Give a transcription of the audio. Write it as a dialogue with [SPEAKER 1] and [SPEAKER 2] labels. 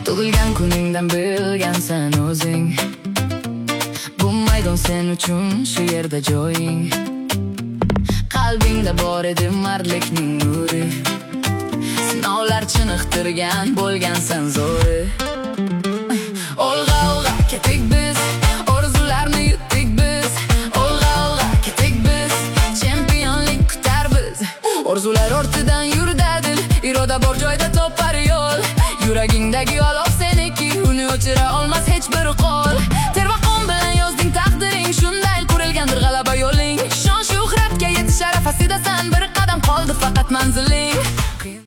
[SPEAKER 1] Tug'ilgan kuningdan bilgansan o'zing, bu maydon sen uchun shu yerda joying. Qalbingda bor edi mardlikning nuri, sinovlar chiniqtirgan bo'lgansan zo'ri. Olg'a olg'a ketdik biz, orzularni yutdik biz. Olg'a olg'a ketdik biz, chempionlik kutar biz. Orzular ortidan yurda dil, iroda bor joyda topar yo'l. Yuragingdagi olov seniki, uni o'chira olmas hech bir qo'l. Ter va qon bilan yozding taqdiring, shunday qurilgandir g'alaba yo'ling. Shon shuhratga yetish arafasidasan, bir qadam qoldi faqat manziling.